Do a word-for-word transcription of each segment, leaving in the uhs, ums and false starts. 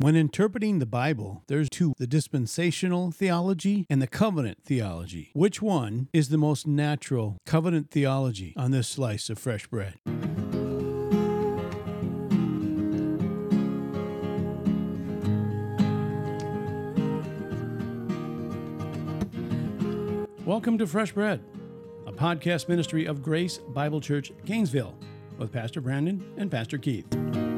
When interpreting the Bible, there's two, the dispensational theology and the covenant theology. Which one is the most natural covenant theology on this slice of fresh bread? Welcome to Fresh Bread, a podcast ministry of Grace Bible Church, Gainesville, with Pastor Brandon and Pastor Keith.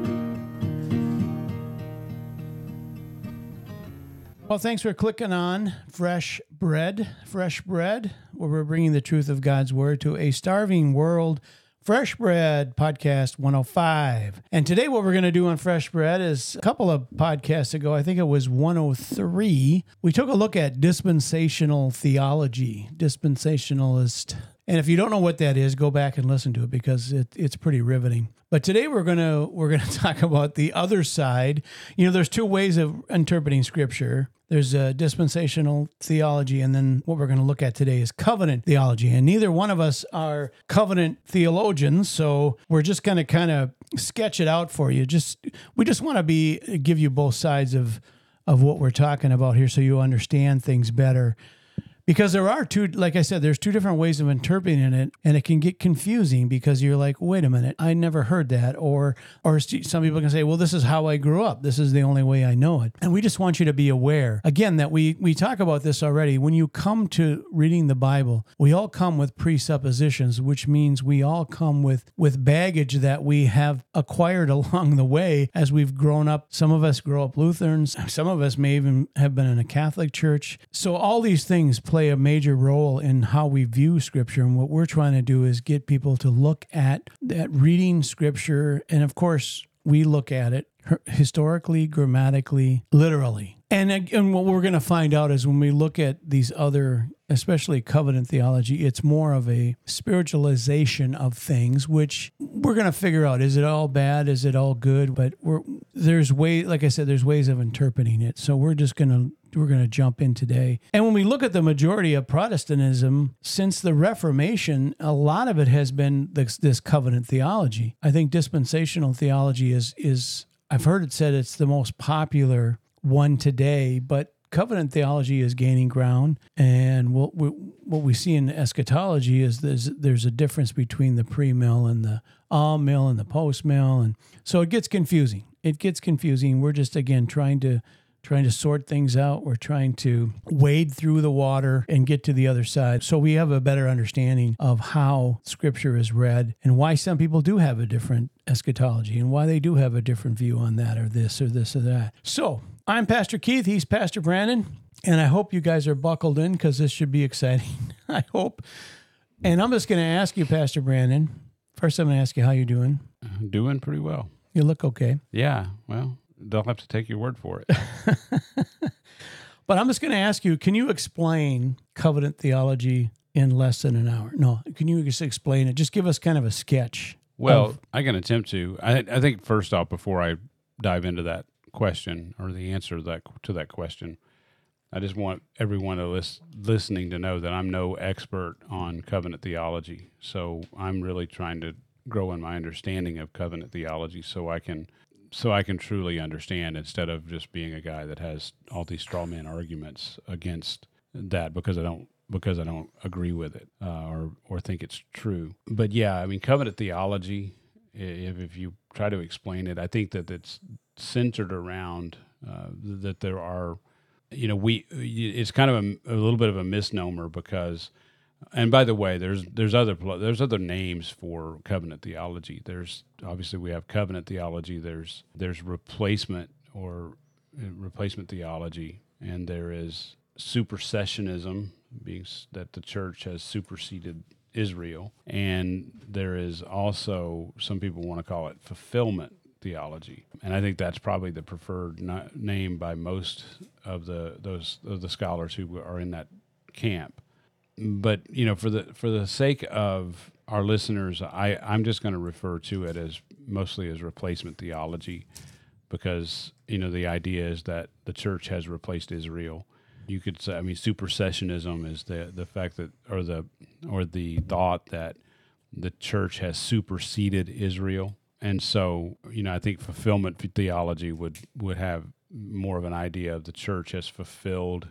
Well, thanks for clicking on Fresh Bread, Fresh Bread, where we're bringing the truth of God's Word to a starving world. Fresh Bread Podcast one oh five. And today what we're going to do on Fresh Bread is a couple of podcasts ago, I think it was one oh three, we took a look at dispensational theology, dispensationalist. And if you don't know what that is, go back and listen to it because it, it's pretty riveting. But today we're going to we're going to talk about the other side. You know, there's two ways of interpreting Scripture. There's a dispensational theology, and then what we're going to look at today is covenant theology. And neither one of us are covenant theologians, so we're just going to kind of sketch it out for you. Just we just want to be give you both sides of of what we're talking about here, so you understand things better. Because there are two, like I said, there's two different ways of interpreting it, and it can get confusing because you're like, wait a minute, I never heard that. Or or some people can say, well, this is how I grew up. This is the only way I know it. And we just want you to be aware, again, that we, we talk about this already. When you come to reading the Bible, we all come with presuppositions, which means we all come with, with baggage that we have acquired along the way as we've grown up. Some of us grow up Lutherans. Some of us may even have been in a Catholic church. So all these things play play a major role in how we view Scripture. And what we're trying to do is get people to look at, at reading Scripture. And of course, we look at it historically, grammatically, literally. And, and what we're going to find out is when we look at these other, especially covenant theology, it's more of a spiritualization of things, which we're going to figure out. Is it all bad? Is it all good? But we're, there's way, like I said, there's ways of interpreting it. So we're just going to we're going to jump in today. And when we look at the majority of Protestantism, since the Reformation, a lot of it has been this, this covenant theology. I think dispensational theology is, is, I've heard it said it's the most popular one today, but covenant theology is gaining ground. And what we, what we see in eschatology is there's, there's a difference between the pre-mill and the all-mill and the post-mill. And so it gets confusing. It gets confusing. We're just, again, trying to trying to sort things out. We're trying to wade through the water and get to the other side. So we have a better understanding of how Scripture is read and why some people do have a different eschatology and why they do have a different view on that or this or this or that. So I'm Pastor Keith. He's Pastor Brandon. And I hope you guys are buckled in because this should be exciting. I hope. And I'm just going to ask you, Pastor Brandon. First, I'm going to ask you how you're doing. I'm doing pretty well. You look okay. Yeah, well, they'll have to take your word for it. But I'm just going to ask you, can you explain covenant theology in less than an hour? No, can you just explain it? Just give us kind of a sketch. Well, of... I can attempt to. I, I think first off, before I dive into that question or the answer to that, to that question, I just want everyone to lis- listening to know that I'm no expert on covenant theology. So I'm really trying to grow in my understanding of covenant theology so I can so I can truly understand instead of just being a guy that has all these straw man arguments against that because I don't because I don't agree with it uh, or or think it's true. But yeah, I mean, covenant theology, if, if you try to explain it, I think that it's centered around uh, that there are, you know, we it's kind of a, a little bit of a misnomer because. And by the way, there's there's other there's other names for covenant theology. There's obviously we have covenant theology. There's there's replacement or replacement theology, and there is supersessionism, being that the church has superseded Israel, and there is also some people want to call it fulfillment theology, and I think that's probably the preferred na- name by most of the those of the scholars who are in that camp. But, you know, for the for the sake of our listeners, I, I'm just going to refer to it as mostly as replacement theology because, you know, the idea is that the church has replaced Israel. You could say, I mean, supersessionism is the, the fact that, or the or the thought that the church has superseded Israel. And so, you know, I think fulfillment theology would, would have more of an idea of the church has fulfilled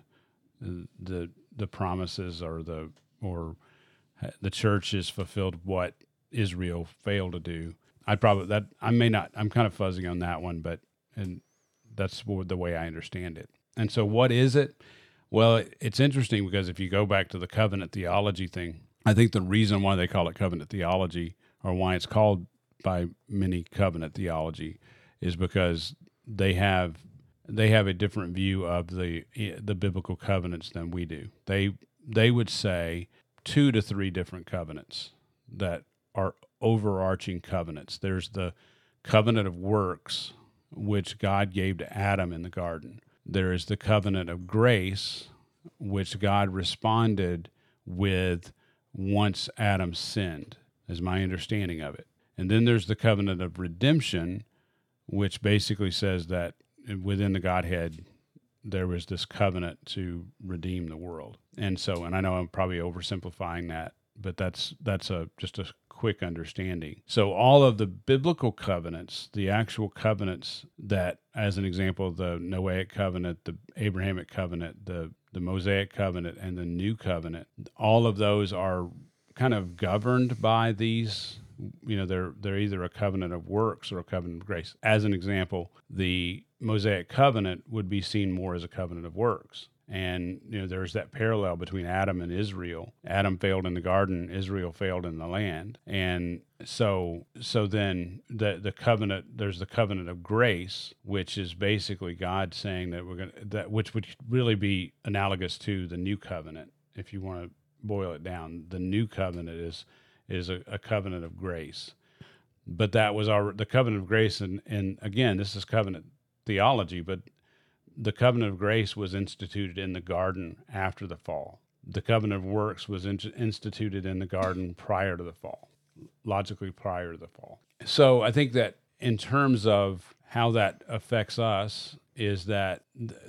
the the promises, or the or the church has fulfilled what Israel failed to do. I probably that I may not. I'm kind of fuzzy on that one, but and that's the way I understand it. And so, what is it? Well, it, it's interesting because if you go back to the covenant theology thing, I think the reason why they call it covenant theology, or why it's called by many covenant theology, is because they have they have a different view of the the biblical covenants than we do. They they would say two to three different covenants that are overarching covenants. There's the covenant of works, which God gave to Adam in the garden. There is the covenant of grace, which God responded with once Adam sinned, is my understanding of it. And then there's the covenant of redemption, which basically says that within the Godhead, there was this covenant to redeem the world. And so, and I know I'm probably oversimplifying that, but that's that's a just a quick understanding. So all of the biblical covenants, the actual covenants that, as an example, the Noahic covenant, the Abrahamic covenant, the, the Mosaic covenant, and the New Covenant, all of those are kind of governed by these. You know, they're they're either a covenant of works or a covenant of grace. As an example, the Mosaic covenant would be seen more as a covenant of works. And, you know, there's that parallel between Adam and Israel. Adam failed in the garden, Israel failed in the land. And so so then the the covenant, there's the covenant of grace, which is basically God saying that we're going to, that which would really be analogous to the new covenant. If you want to boil it down, the new covenant is is a, a covenant of grace. But that was our the covenant of grace, and, and again, this is covenant theology, but the covenant of grace was instituted in the garden after the fall. The covenant of works was in, instituted in the garden prior to the fall, logically prior to the fall. So I think that in terms of how that affects us is that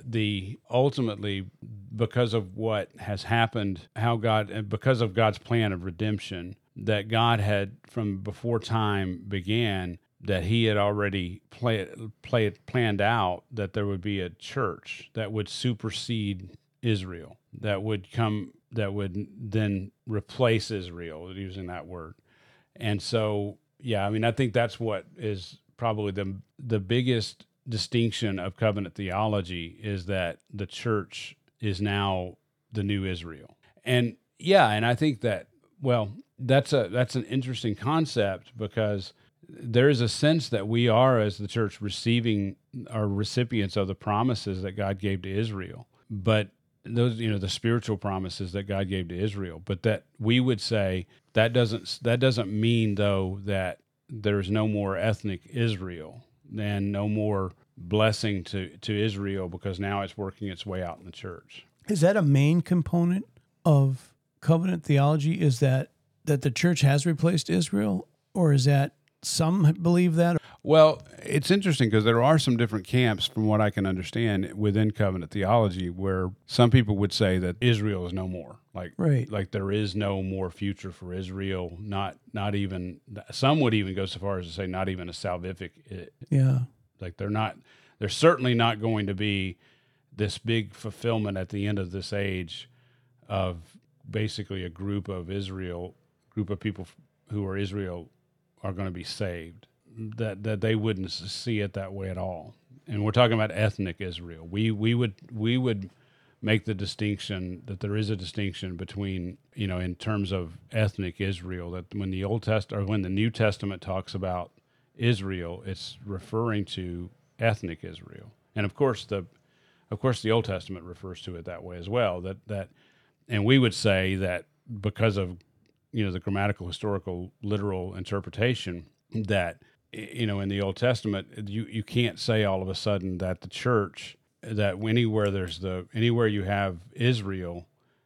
the ultimately, because of what has happened, how God, because of God's plan of redemption, that God had from before time began, that he had already play, play, planned out that there would be a church that would supersede Israel, that would come, that would then replace Israel, using that word. And so, yeah, I mean, I think that's what is probably the the biggest distinction of covenant theology, is that the church is now the new Israel. And yeah, and I think that, well, that's a that's an interesting concept, because there is a sense that we are, as the church, receiving our recipients of the promises that God gave to Israel. But those, you know, the spiritual promises that God gave to Israel. But that we would say that doesn't that doesn't mean, though, that there's no more ethnic Israel and no more blessing to, to Israel, because now it's working its way out in the church. Is that a main component of covenant theology? Is that that the church has replaced Israel, or is that some believe that? Well, it's interesting because there are some different camps, from what I can understand, within covenant theology, where some people would say that Israel is no more. Like, right. like there is no more future for Israel. Not, not even. Some would even go so far as to say not even a salvific. Yeah. Like they're not. There's certainly not going to be this big fulfillment at the end of this age of basically a group of Israel, group of people who are Israel, are going to be saved. That that they wouldn't see it that way at all. And we're talking about ethnic Israel. We we would we would make the distinction that there is a distinction between, you know, in terms of ethnic Israel, that when the Old Testament or when the New Testament talks about Israel, it's referring to ethnic Israel. And of course the of course the Old Testament refers to it that way as well. That that and we would say that because of, you know, the grammatical, historical, literal interpretation, that, you know, in the Old Testament, you, you can't say all of a sudden that the church, that anywhere there's the, anywhere you have Israel,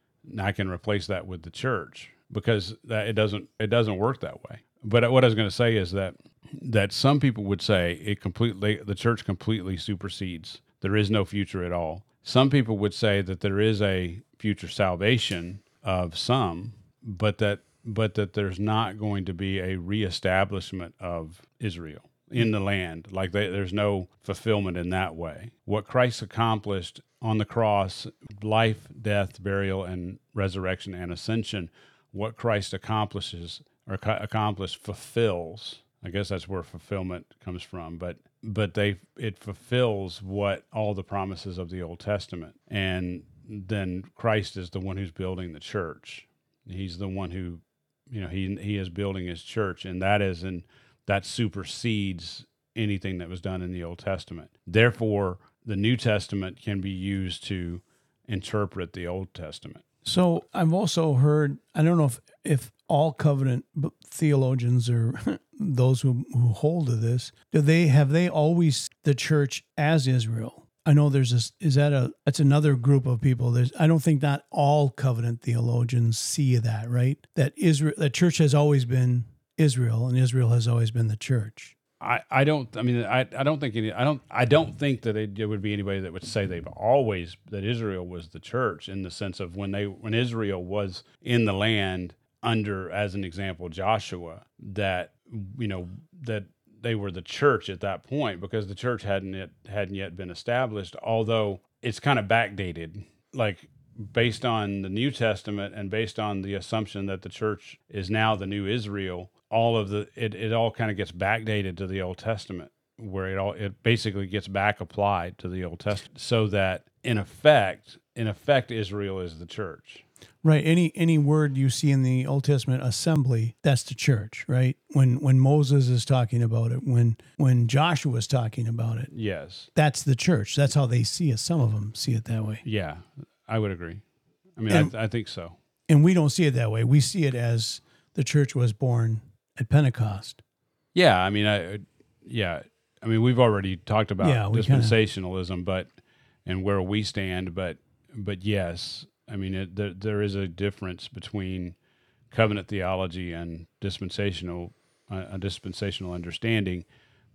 I can replace that with the church, because that it doesn't, it doesn't work that way. But what I was going to say is that, that some people would say it completely, the church completely supersedes. There is no future at all. Some people would say that there is a future salvation of some, but that but that there's not going to be a reestablishment of Israel in the land. Like they, there's no fulfillment in that way. What Christ accomplished on the cross, life, death, burial, and resurrection and ascension, what Christ accomplishes or ca- accomplished fulfills. I guess that's where fulfillment comes from, but but they it fulfills what all the promises of the Old Testament. And then Christ is the one who's building the church. He's the one who, you know, he he is building his church, and that is in that supersedes anything that was done in the Old Testament. Therefore, the New Testament can be used to interpret the Old Testament. So I've also heard, I don't know if, if all covenant theologians or those who, who hold to this, do they have they always the church as Israel? I know there's this, is that a, that's another group of people. There's, I don't think not all covenant theologians see that, right? That Israel, the church has always been Israel and Israel has always been the church. I, I don't, I mean, I, I don't think any, I don't, I don't think that it, there would be anybody that would say they've always, that Israel was the church in the sense of when they, when Israel was in the land under, as an example, Joshua, that, you know, that they were the church at that point because the church hadn't yet, hadn't yet been established, although it's kind of backdated, like based on the New Testament and based on the assumption that the church is now the new Israel. All of the it, it all kind of gets backdated to the Old Testament, where it all it basically gets back applied to the Old Testament, so that in effect, in effect, Israel is the church. Right. Any any word you see in the Old Testament assembly, that's the church, right? When when Moses is talking about it, when when Joshua is talking about it, yes, that's the church. That's how they see it. Some of them see it that way. Yeah, I would agree. I mean, and, I, I think so. And we don't see it that way. We see it as the church was born at Pentecost. Yeah, I mean, I, yeah, I mean, we've already talked about yeah, dispensationalism, kinda... but and where we stand, but but yes, I mean, it, there there is a difference between covenant theology and dispensational uh, a dispensational understanding.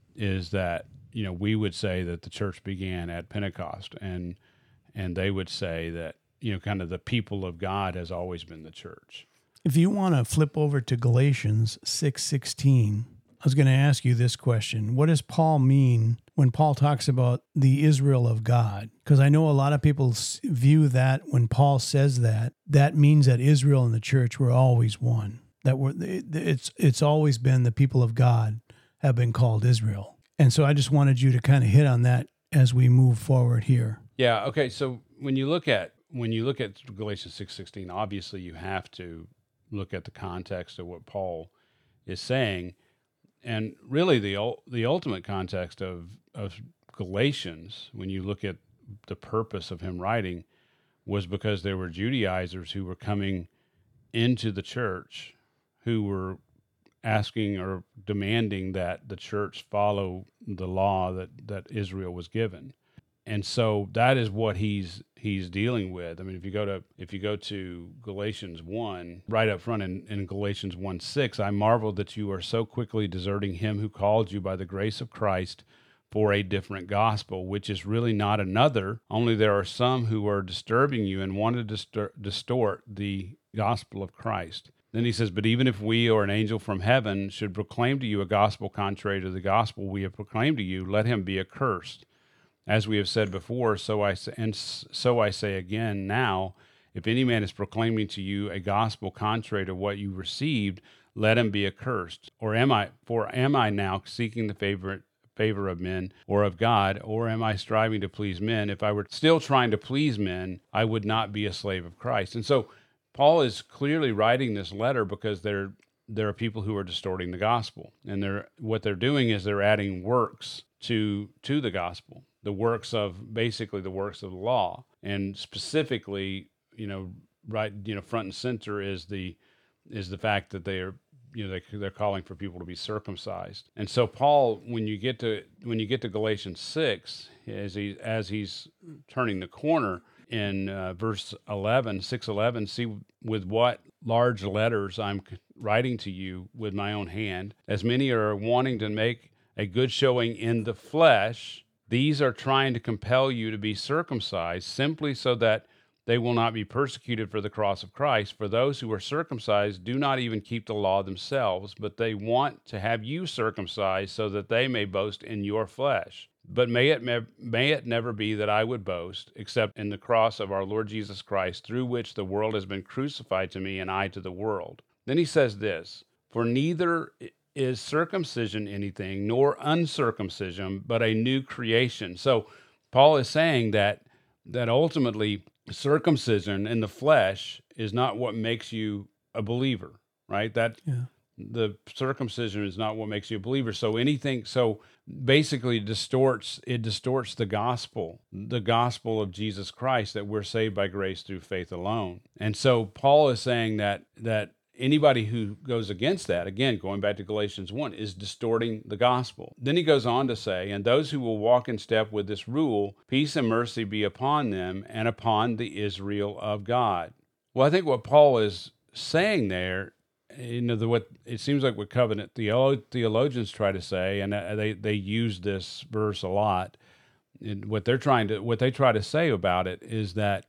Is that, you know, we would say that the church began at Pentecost, and and they would say that, you know, kind of the people of God has always been the church. If you want to flip over to Galatians six sixteen, I was going to ask you this question. What does Paul mean when Paul talks about the Israel of God? Because I know a lot of people view that when Paul says that, that means that Israel and the church were always one. That we're, it's it's always been the people of God have been called Israel. And so I just wanted you to kind of hit on that as we move forward here. Yeah, okay. So when you look at when you look at Galatians six sixteen, obviously you have to look at the context of what Paul is saying, and really the the ultimate context of of Galatians, when you look at the purpose of him writing, was because there were Judaizers who were coming into the church, who were asking or demanding that the church follow the law that that Israel was given. And so that is what he's he's dealing with. I mean, if you go to if you go to Galatians one, right up front in, in Galatians one six, I marvel that you are so quickly deserting him who called you by the grace of Christ for a different gospel, which is really not another, only there are some who are disturbing you and want to distur- distort the gospel of Christ. Then he says, but even if we or an angel from heaven should proclaim to you a gospel contrary to the gospel we have proclaimed to you, let him be accursed. As we have said before, so I say, and so I say again now, if any man is proclaiming to you a gospel contrary to what you received, let him be accursed. Or am I, for am I now seeking the favor, favor of men or of God, or am I striving to please men? If I were still trying to please men, I would not be a slave of Christ. And so Paul is clearly writing this letter because there there are people who are distorting the gospel, and they're what they're doing is they're adding works to to the gospel. The works of basically the works of the law, and specifically, you know, right, you know, front and center is the is the fact that they are, you know, they, they're calling for people to be circumcised. And so Paul, when you get to when you get to Galatians six, as he as he's turning the corner in uh, verse eleven, six eleven, see with what large letters I'm writing to you with my own hand, as many are wanting to make a good showing in the flesh. These are trying to compel you to be circumcised simply so that they will not be persecuted for the cross of Christ. For those who are circumcised do not even keep the law themselves, but they want to have you circumcised so that they may boast in your flesh. But may it, may it never be that I would boast, except in the cross of our Lord Jesus Christ, through which the world has been crucified to me and I to the world. Then he says this, for neither is circumcision anything, nor uncircumcision, but a new creation. So Paul is saying that that ultimately circumcision in the flesh is not what makes you a believer, right? That Yeah. the circumcision is not what makes you a believer. So anything, so basically distorts, it distorts the gospel, the gospel of Jesus Christ, that we're saved by grace through faith alone. And so Paul is saying that, that anybody who goes against that, again, going back to Galatians one, is distorting the gospel. Then he goes on to say, and those who will walk in step with this rule, peace and mercy be upon them and upon the Israel of God. Well, I think what Paul is saying there, you know, the, what it seems like what covenant theolo- theologians try to say, and they, they use this verse a lot, and what they're trying to, what they try to say about it is that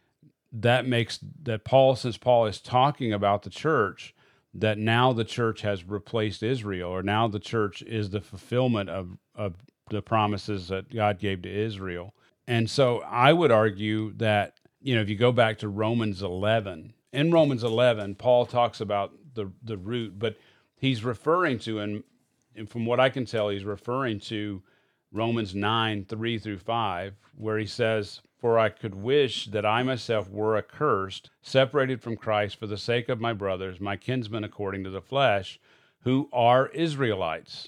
that makes that Paul, since Paul is talking about the church, that now the church has replaced Israel, or now the church is the fulfillment of, of the promises that God gave to Israel. And so I would argue that, you know, if you go back to Romans eleven, in Romans eleven, Paul talks about the, the root, but he's referring to, and, and from what I can tell, he's referring to Romans nine, three through five, where he says, for I could wish that I myself were accursed, separated from Christ for the sake of my brothers, my kinsmen according to the flesh, who are Israelites,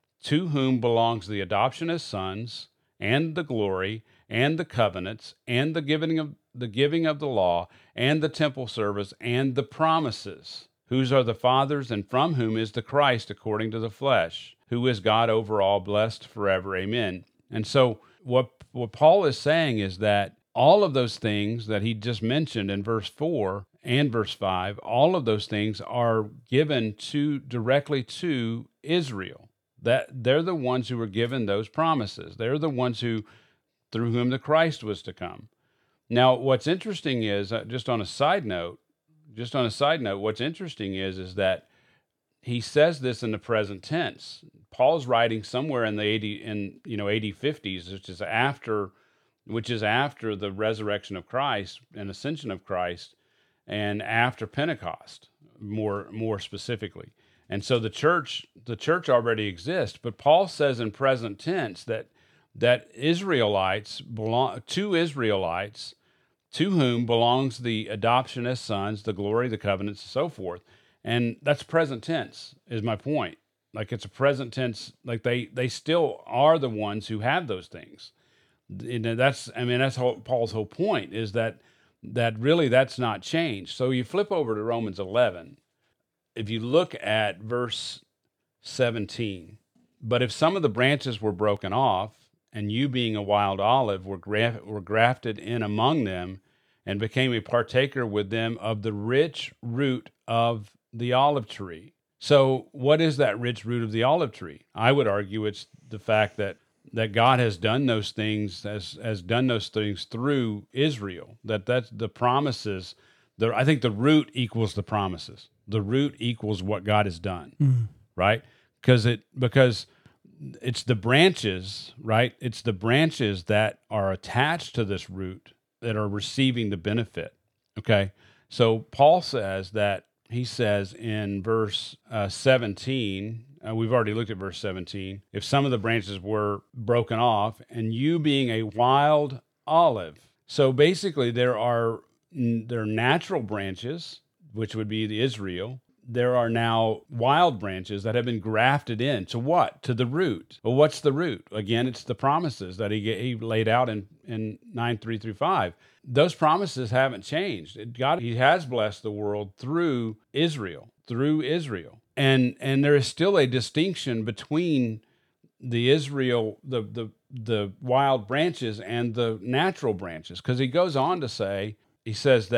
to whom belongs the adoption as sons, and the glory, and the covenants, and the giving of the giving of the law, and the temple service, and the promises, whose are the fathers, and from whom is the Christ according to the flesh, who is God over all, blessed forever. Amen. And so what what Paul is saying is that all of those things that he just mentioned in verse four and verse five, all of those things are given to directly to Israel. That they're the ones who were given those promises. They're the ones who, through whom the Christ was to come. Now, what's interesting is, uh, just on a side note, just on a side note, what's interesting is, is that he says this in the present tense. Paul's writing somewhere in the eighty in you know eighty fifties, which is after, which is after the resurrection of Christ and ascension of Christ, and after Pentecost, more more specifically. And so the church the church already exists, but Paul says in present tense that that Israelites belong to Israelites, to whom belongs the adoption as sons, the glory, the covenants, and so forth. And that's present tense, is my point. Like, it's a present tense, like they, they still are the ones who have those things. You know, that's, I mean, that's whole, Paul's whole point, is that, that really that's not changed. So you flip over to Romans eleven. If you look at verse seventeen, but if some of the branches were broken off, and you being a wild olive were, graf- were grafted in among them, and became a partaker with them of the rich root of the olive tree. So what is that rich root of the olive tree? I would argue it's the fact that that God has done those things, has, has done those things through Israel, that that's the promises. The, I think the root equals the promises. The root equals what God has done, mm. right? Because it because it's the branches, right? It's the branches that are attached to this root that are receiving the benefit, okay? So Paul says that, he says in verse uh, seventeen, uh, we've already looked at verse seventeen, if some of the branches were broken off, and you being a wild olive. So basically there are, there are natural branches, which would be the Israel. There are now wild branches that have been grafted in to what? To the root. Well, what's the root? Again, it's the promises that he, he laid out in, in nine, three through five. Those promises haven't changed. God, he has blessed the world through Israel, through Israel. And and there is still a distinction between the Israel, the the the wild branches and the natural branches. Because he goes on to say, he says that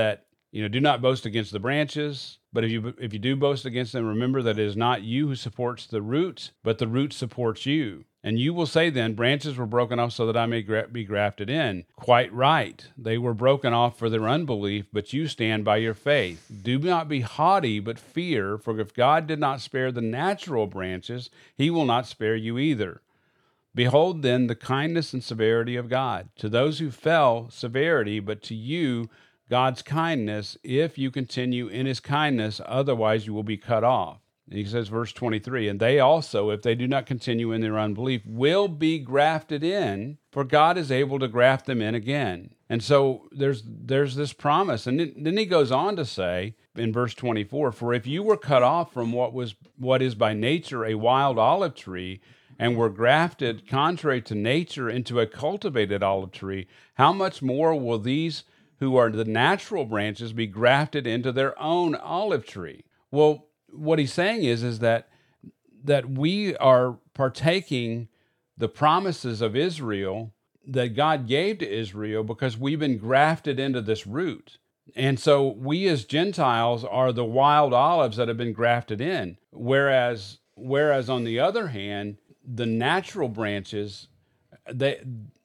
You know, do not boast against the branches, but if you if you do boast against them, remember that it is not you who supports the root, but the root supports you. And you will say then, branches were broken off so that I may gra- be grafted in. Quite right. They were broken off for their unbelief, but you stand by your faith. Do not be haughty, but fear, for if God did not spare the natural branches, he will not spare you either. Behold then the kindness and severity of God. To those who fell, severity, but to you, God's kindness, if you continue in his kindness, otherwise you will be cut off. And he says, verse twenty-three, and they also, if they do not continue in their unbelief, will be grafted in, for God is able to graft them in again. And so there's there's this promise. And then, then he goes on to say in verse twenty-four, for if you were cut off from what was what is by nature a wild olive tree, and were grafted contrary to nature into a cultivated olive tree, how much more will these who are the natural branches be grafted into their own olive tree? Well, what he's saying is, is that that we are partaking the promises of Israel that God gave to Israel because we've been grafted into this root. And so we as Gentiles are the wild olives that have been grafted in. Whereas, whereas on the other hand, the natural branches, they,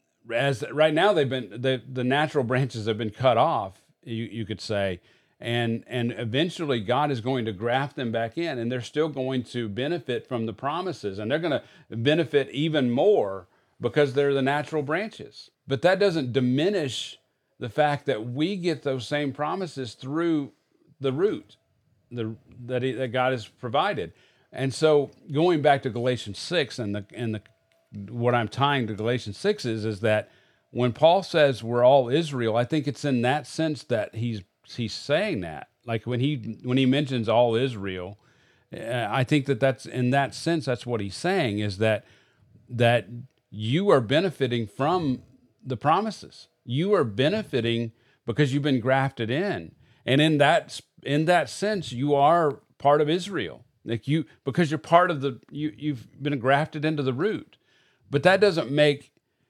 as right now they've been, the, the natural branches have been cut off, you, you could say, and and eventually God is going to graft them back in, and they're still going to benefit from the promises, and they're going to benefit even more because they're the natural branches. But that doesn't diminish the fact that we get those same promises through the root the, that, he, that God has provided. And so going back to Galatians six, and the and the what I'm tying to Galatians six is, is that when Paul says we're all Israel, I think it's in that sense that he's he's saying that. Like when he when he mentions all Israel, uh, I think that that's in that sense that's what he's saying, is that that you are benefiting from the promises. You are benefiting because you've been grafted in, and in that in that sense, you are part of Israel. Like you, because you're part of the you you've been grafted into the root. But that doesn't make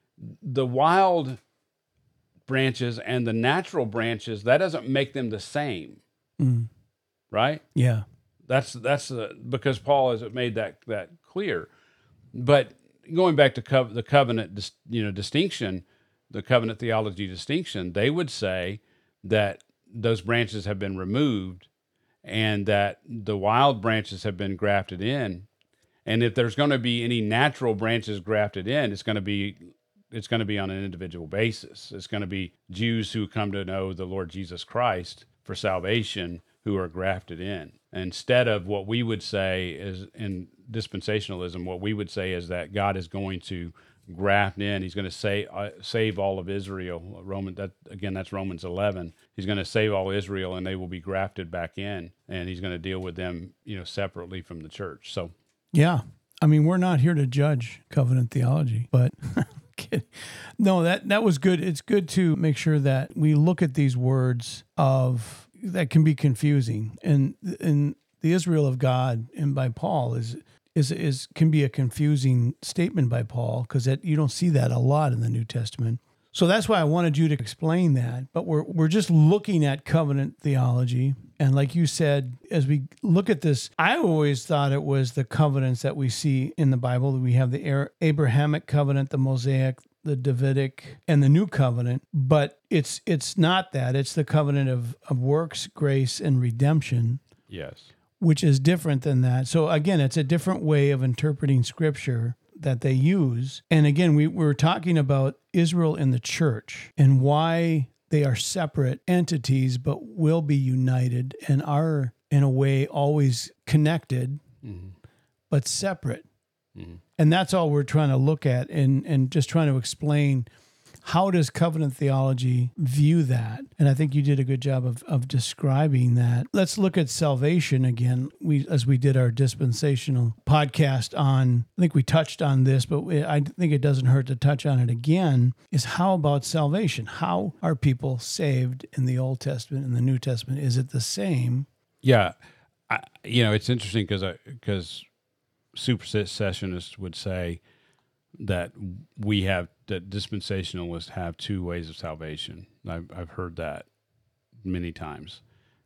the wild branches and the natural branches, that doesn't make them the same, Mm. right? Yeah. That's that's uh, because Paul has made that that clear. But going back to co- the covenant, dis- you know, distinction, the covenant theology distinction, they would say that those branches have been removed, and that the wild branches have been grafted in. And if there's going to be any natural branches grafted in, it's going to be it's going to be on an individual basis. It's going to be Jews who come to know the Lord Jesus Christ for salvation who are grafted in. Instead of what we would say is in dispensationalism, what we would say is that God is going to graft in. He's going to say, uh, save all of Israel. Roman, that again, that's Romans eleven. He's going to save all Israel, and they will be grafted back in, and he's going to deal with them, you know, separately from the church. So, Yeah. I mean, we're not here to judge covenant theology, but no, that, that was good. It's good to make sure that we look at these words of that can be confusing, and and the Israel of God and by Paul is is is can be a confusing statement by Paul, because you don't see that a lot in the New Testament. So that's why I wanted you to explain that. But we're we're just looking at covenant theology. And like you said, as we look at this, I always thought it was the covenants that we see in the Bible. We have the Abrahamic covenant, the Mosaic, the Davidic, and the New Covenant. But it's it's not that. It's the covenant of, of works, grace, and redemption. yes. Which is different than that. So again, it's a different way of interpreting Scripture that they use. And again, we were talking about Israel in the church and why they are separate entities, but will be united and are, in a way, always connected, mm-hmm. but separate. Mm-hmm. And that's all we're trying to look at, and, and just trying to explain, how does covenant theology view that? And I think you did a good job of, of describing that. Let's look at salvation again. We, as we did our dispensational podcast on, I think we touched on this, but I think it doesn't hurt to touch on it again, is how about salvation? How are people saved in the Old Testament and the New Testament? Is it the same? Yeah. I, you know, it's interesting because because supersessionists would say that we have, that dispensationalists have two ways of salvation. I've, I've heard that many times.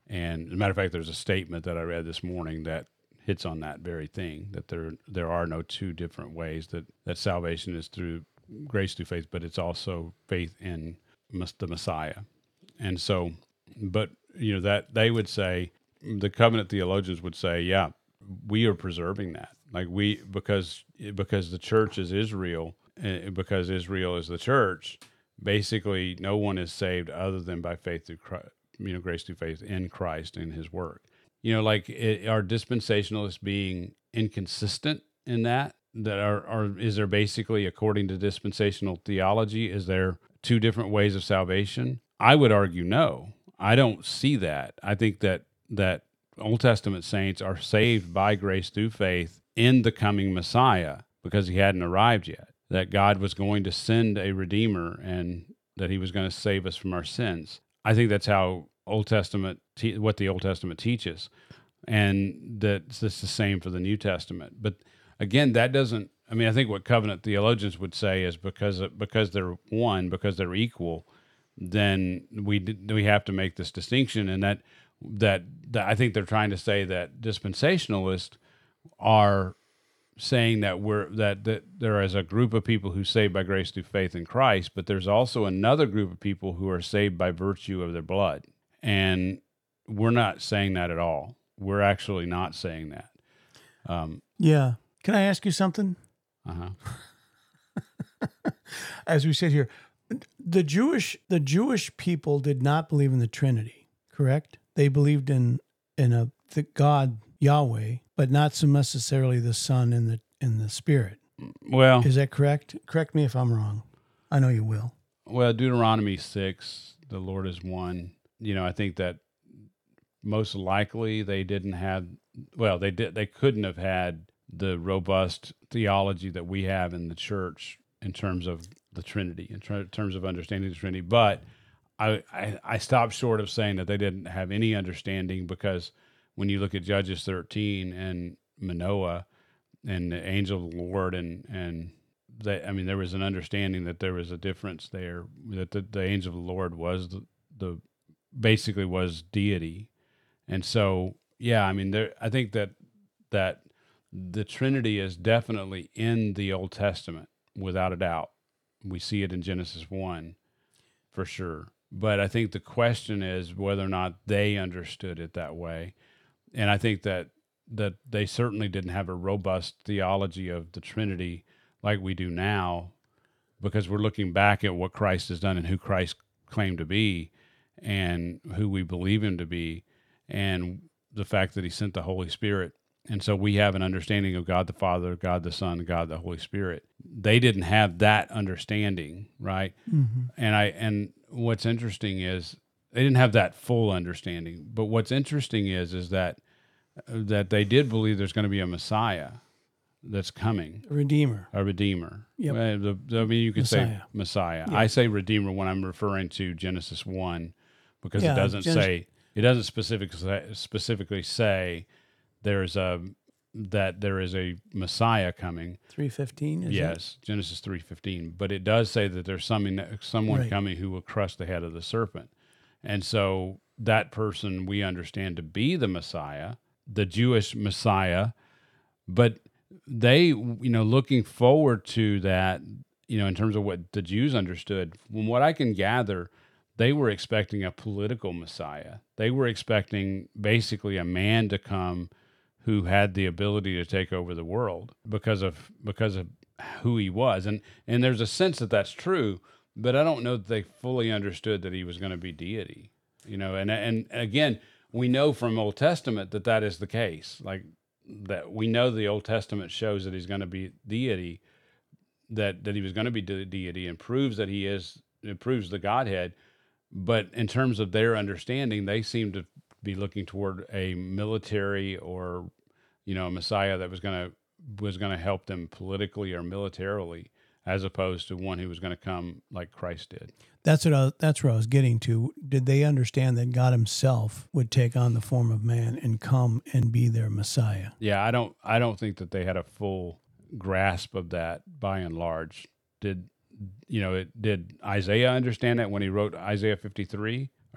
And as a matter of fact, there's a statement that I read this morning that hits on that very thing, that there there are no two different ways, that, that salvation is through grace through faith, but it's also faith in mes- the Messiah. And so, but, you know, that they would say, the covenant theologians would say, yeah, we are preserving that. Like we, because, because the church is Israel, uh, because Israel is the church, basically no one is saved other than by faith through Christ, you know, grace through faith in Christ and his work. You know, like it, are dispensationalists being inconsistent in that? That are, are, is there basically, according to dispensational theology, is there two different ways of salvation? I would argue no. I don't see that. I think that, that Old Testament saints are saved by grace through faith in the coming Messiah, because he hadn't arrived yet, that God was going to send a Redeemer and that he was going to save us from our sins. I think that's how Old Testament, te- what the Old Testament teaches, and that's it's the same for the New Testament. But again, that doesn't, I mean, I think what covenant theologians would say is because because they're one, because they're equal, then we we have to make this distinction, and that, that that I think they're trying to say that dispensationalists are saying that we're that, that there is a group of people who saved by grace through faith in Christ, but there's also another group of people who are saved by virtue of their blood. And we're not saying that at all. We're actually not saying that. Um, Yeah. Can I ask you something? uh-huh. As we sit here, the Jewish the Jewish people did not believe in the Trinity, correct? They believed in in a the God Yahweh, but not so necessarily the Son and the and the Spirit. Well, Is that correct? Correct me if I'm wrong. I know you will. well, Deuteronomy six, the Lord is one. You know, I think that most likely they didn't have, well, they did, they couldn't have had the robust theology that we have in the church in terms of the Trinity, in ter- terms of understanding the Trinity. But I, I, I stopped short of saying that they didn't have any understanding, because when you look at Judges thirteen and Manoah and the angel of the Lord, and, and they, I mean, there was an understanding that there was a difference there, that the, the angel of the Lord was the, the basically was deity. And so, yeah, I mean, there, I think that, that the Trinity is definitely in the Old Testament, without a doubt. We see it in Genesis one for sure. But I think the question is whether or not they understood it that way. And I think that that they certainly didn't have a robust theology of the Trinity like we do now, because we're looking back at what Christ has done and who Christ claimed to be and who we believe him to be, and the fact that he sent the Holy Spirit. And so we have an understanding of God the Father, God the Son, God the Holy Spirit. They didn't have that understanding, right? Mm-hmm. And I and what's interesting is they didn't have that full understanding. But what's interesting is is that that they did believe there's going to be a Messiah that's coming, A Redeemer. a Redeemer. Yep. Well, the, the, I mean, you could Messiah. say Messiah. Yeah. I say Redeemer when I'm referring to Genesis one, because Yeah, it doesn't Genesis- say it doesn't specifically specifically say there's a that there is a Messiah coming. three fifteen, is Yes, Genesis three fifteen. But it does say that there's something, someone Right. coming who will crush the head of the serpent. And so that person we understand to be the Messiah, the Jewish Messiah. But they, you know, looking forward to that, you know, in terms of what the Jews understood, from what I can gather, they were expecting a political Messiah. They were expecting basically a man to come who had the ability to take over the world because of because of who he was. And and there's a sense that that's true, but I don't know that they fully understood that he was going to be deity. You know, and and again, we know from Old Testament that that is the case. Like that we know the Old Testament shows that he's going to be deity, that that he was going to be de- deity, and proves that he is, it proves the Godhead. But in terms of their understanding, they seem to be looking toward a military or, you know, a Messiah that was going to was going to help them politically or militarily, as opposed to one who was going to come like Christ did. That's what I was, that's where I was getting to. Did they understand that God himself would take on the form of man and come and be their Messiah? Yeah, I don't I don't think that they had a full grasp of that by and large. Did you know it did Isaiah understand that when he wrote Isaiah fifty-three?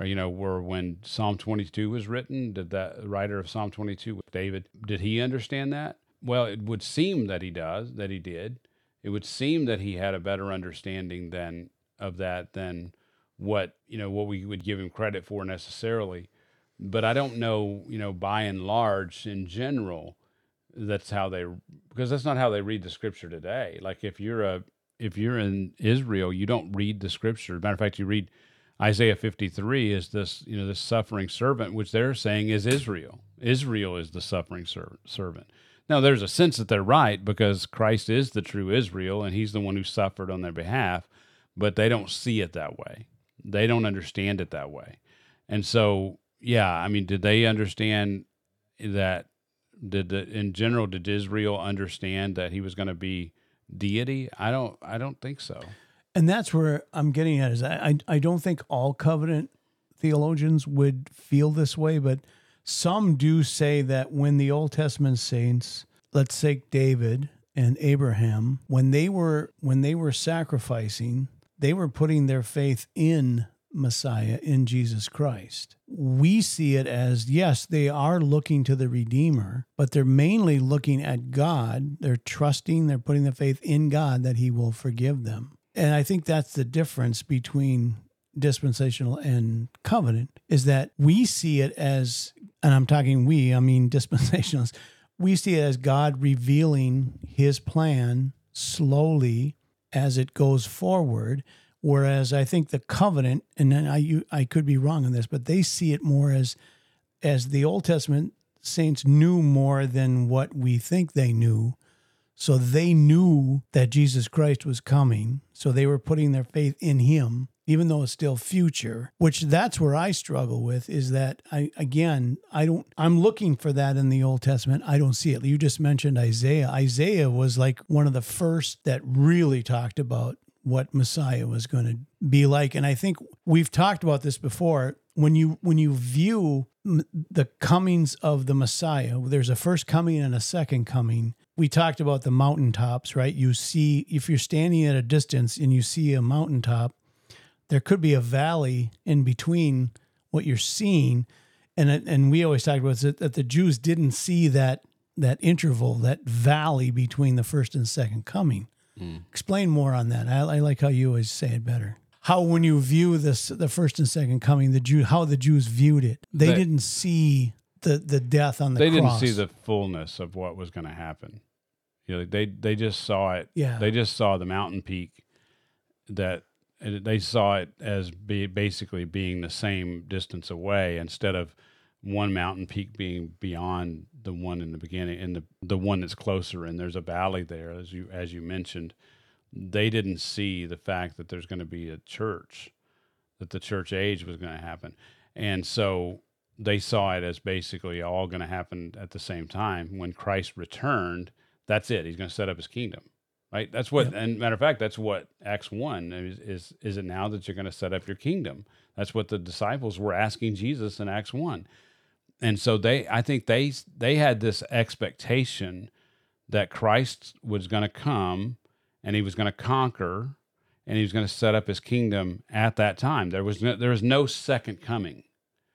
or, you know, where when Psalm twenty-two was written, did that writer of Psalm twenty-two, David, did he understand that? Well, it would seem that he does, that he did. It would seem that he had a better understanding than of that than what, you know, what we would give him credit for necessarily. But I don't know, you know, by and large, in general, that's how they, because that's not how they read the scripture today. Like if you're a, if you're in Israel, you don't read the scripture. Matter of fact, you read Isaiah fifty-three is this, you know, this suffering servant, which they're saying is Israel. Israel is the suffering ser- servant. Now, there's a sense that they're right because Christ is the true Israel and he's the one who suffered on their behalf, but they don't see it that way. They don't understand it that way. And so, yeah, I mean, did they understand that, did the, in general, did Israel understand that he was going to be deity? I don't, I don't think so. And that's where I'm getting at is I, I, I don't think all covenant theologians would feel this way, but some do say that when the Old Testament saints, let's take David and Abraham, when they were when they were sacrificing, they were putting their faith in Messiah, in Jesus Christ. We see it as, yes, they are looking to the Redeemer, but they're mainly looking at God. They're trusting, they're putting their faith in God that he will forgive them. And I think that's the difference between dispensational and covenant, is that we see it as, and I'm talking we, I mean dispensationalists, we see it as God revealing his plan slowly as it goes forward, whereas I think the covenant, and then I you, I could be wrong on this, but they see it more as as the Old Testament saints knew more than what we think they knew. So they knew that Jesus Christ was coming, so they were putting their faith in him, even though it's still future, which that's where I struggle with, is that I, again, I don't, I'm looking for that in the Old Testament. I don't see it. You just mentioned Isaiah. Isaiah was like one of the first that really talked about what Messiah was going to be like. And I think we've talked about this before. When you, when you view the comings of the Messiah, there's a first coming and a second coming. We talked about the mountaintops, right? You see, if you're standing at a distance and you see a mountaintop, there could be a valley in between what you're seeing. And and we always talked about it, that the Jews didn't see that that interval, that valley between the first and second coming. Mm. Explain more on that. I, I like how you always say it better. How when you view this, the first and second coming, the Jew, how the Jews viewed it. They, they didn't see the, the death on the they cross. They didn't see the fullness of what was going to happen. You know, they they just saw it. Yeah. They just saw the mountain peak that. They saw it as be basically being the same distance away instead of one mountain peak being beyond the one in the beginning and the, the one that's closer. And there's a valley there, as you as you mentioned. They didn't see the fact that there's going to be a church, that the church age was going to happen. And so they saw it as basically all going to happen at the same time. When Christ returned, that's it. He's going to set up his kingdom. Right. That's what, yep. And matter of fact, that's what Acts one is, is, is it now that you're going to set up your kingdom? That's what the disciples were asking Jesus in Acts one. And so they, I think they, they had this expectation that Christ was going to come and he was going to conquer and he was going to set up his kingdom at that time. There was no, there was no second coming.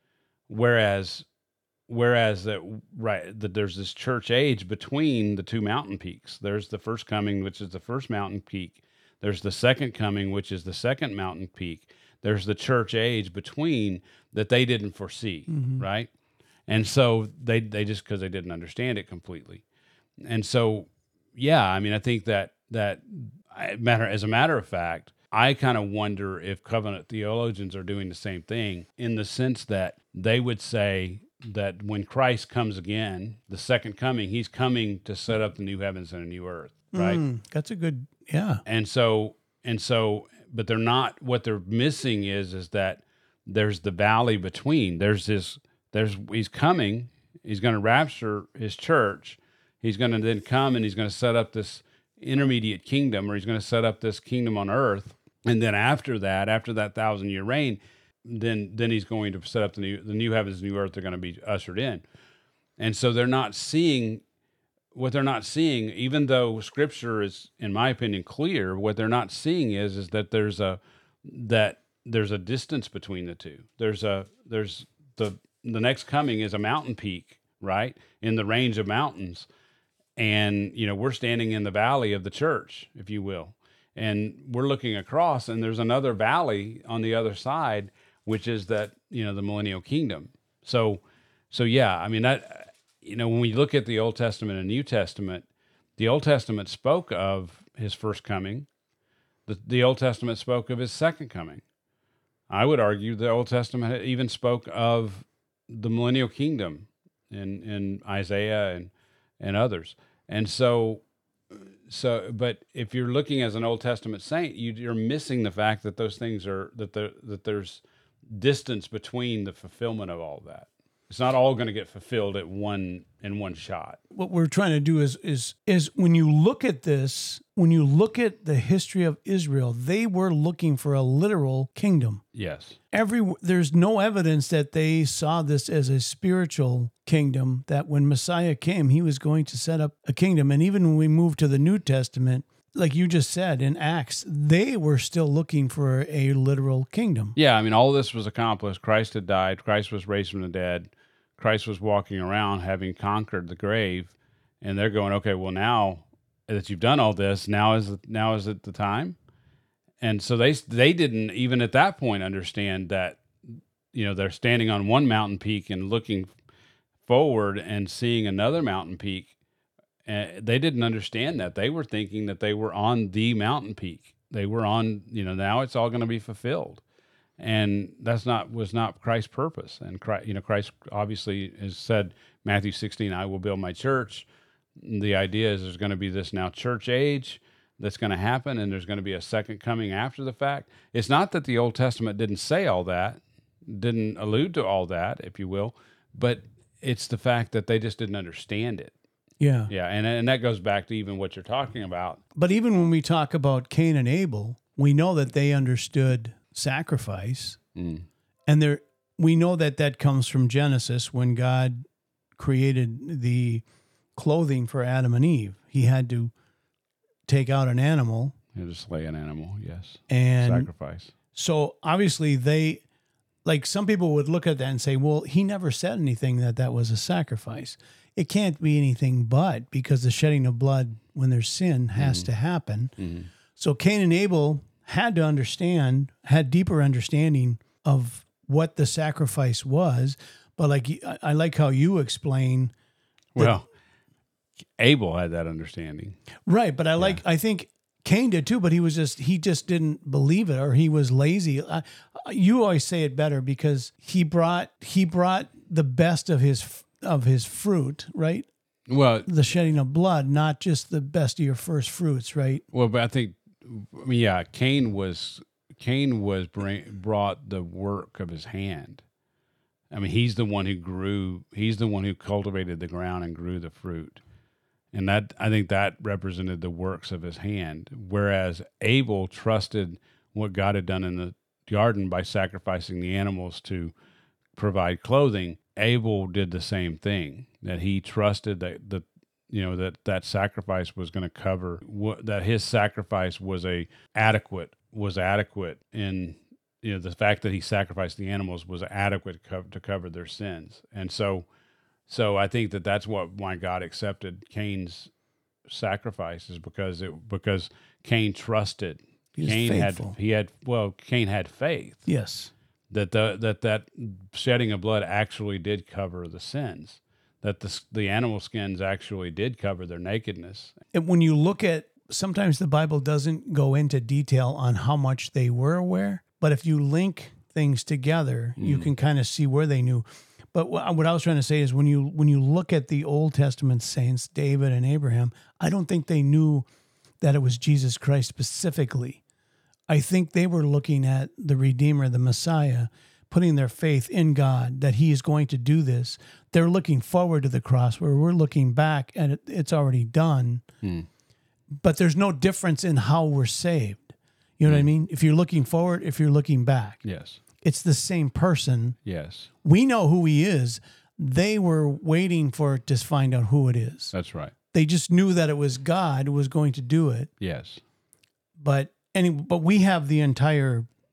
Whereas Whereas that right that there's this church age between the two mountain peaks. There's the first coming, which is the first mountain peak. There's the second coming, which is the second mountain peak. There's the church age between that they didn't foresee, mm-hmm. right? And so they they just because they didn't understand it completely. And so, yeah, I mean, I think that that matter as a matter of fact, I kind of wonder if covenant theologians are doing the same thing in the sense that they would say that when Christ comes again, the second coming, he's coming to set up the new heavens and a new earth, right? Mm, that's a good, yeah. And so, and so, but they're not, what they're missing is, is that there's the valley between. There's this, there's, he's coming, he's going to rapture his church. He's going to then come and he's going to set up this intermediate kingdom, or he's going to set up this kingdom on earth. And then after that, after that thousand year reign, then then he's going to set up the new the new heavens, new earth. They're going to be ushered in, and so they're not seeing what they're not seeing. Even though Scripture is, in my opinion, clear, what they're not seeing is is that there's a that there's a distance between the two. There's a there's the the next coming is a mountain peak, right, in the range of mountains, and you know we're standing in the valley of the church, if you will, and we're looking across, and there's another valley on the other side, which is that you know the millennial kingdom. So, so yeah, I mean that you know when we look at the Old Testament and New Testament, the Old Testament spoke of his first coming. The, the Old Testament spoke of his second coming. I would argue the Old Testament even spoke of the millennial kingdom in, in Isaiah and, and others. And so, so, but if you're looking as an Old Testament saint, you, you're missing the fact that those things are, that the, that there's distance between the fulfillment of all that. It's not all going to get fulfilled at one in one shot. What we're trying to do is is is when you look at this, when you look at the history of Israel, they were looking for a literal kingdom. Yes. Every there's no evidence that they saw this as a spiritual kingdom, that when Messiah came, he was going to set up a kingdom. And even when we move to the New Testament, like you just said in Acts, they were still looking for a literal kingdom. Yeah, I mean, all of this was accomplished. Christ had died. Christ was raised from the dead. Christ was walking around having conquered the grave, and they're going, okay, well, now that you've done all this, now is now is it the time? And so they they didn't even at that point understand that, you know, they're standing on one mountain peak and looking forward and seeing another mountain peak. Uh, they didn't understand that. They were thinking that they were on the mountain peak. They were on, you know, now it's all going to be fulfilled. And that's not was not Christ's purpose. And Christ, you know, Christ obviously has said, Matthew sixteen, I will build my church. The idea is there's going to be this now church age that's going to happen, and there's going to be a second coming after the fact. It's not that the Old Testament didn't say all that, didn't allude to all that, if you will, but it's the fact that they just didn't understand it. Yeah. Yeah, and and that goes back to even what you're talking about. But even when we talk about Cain and Abel, we know that they understood sacrifice. Mm. And there, we know that that comes from Genesis when God created the clothing for Adam and Eve. He had to take out an animal. He had to slay an animal, yes. And sacrifice. So obviously they, like some people would look at that and say, well, he never said anything that that was a sacrifice. It can't be anything but, because the shedding of blood when there's sin has mm-hmm. to happen. Mm-hmm. So Cain and Abel had to understand, had deeper understanding of what the sacrifice was. But like, I, I like how you explain. Well, Abel had that understanding. Right. But I like, yeah. I think Cain did too, but he was just, he just didn't believe it, or he was lazy. I, you always say it better, because he brought, he brought the best of his, of his fruit, right? Well, the shedding of blood, not just the best of your first fruits, right? Well, but I think, I mean, yeah, Cain was Cain was bring, brought the work of his hand. I mean, he's the one who grew. He's the one who cultivated the ground and grew the fruit, and that I think that represented the works of his hand. Whereas Abel trusted what God had done in the garden by sacrificing the animals to provide clothing. Abel did the same thing. That he trusted that the you know, that that sacrifice was going to cover what, that his sacrifice was a adequate, was adequate in, you know, the fact that he sacrificed the animals was adequate to cover, to cover their sins. And so, so I think that that's what, why God accepted Cain's sacrifice, is because it, because Cain trusted. He Cain faithful. had, he had, well, Cain had faith. Yes. That the, that, that shedding of blood actually did cover the sins. That the the animal skins actually did cover their nakedness. And when you look at, sometimes the Bible doesn't go into detail on how much they were aware, but if you link things together, mm. you can kind of see where they knew. But what I was trying to say is when you when you look at the Old Testament saints, David and Abraham, I don't think they knew that it was Jesus Christ specifically. I think they were looking at the Redeemer, the Messiah, putting their faith in God, that he is going to do this. They're looking forward to the cross, where we're looking back and it, it's already done. Hmm. But there's no difference in how we're saved. You know hmm. what I mean? If you're looking forward, if you're looking back. Yes. It's the same person. Yes. We know who he is. They were waiting for to find out who it is. That's right. They just knew that it was God who was going to do it. Yes. But any, but we have the entire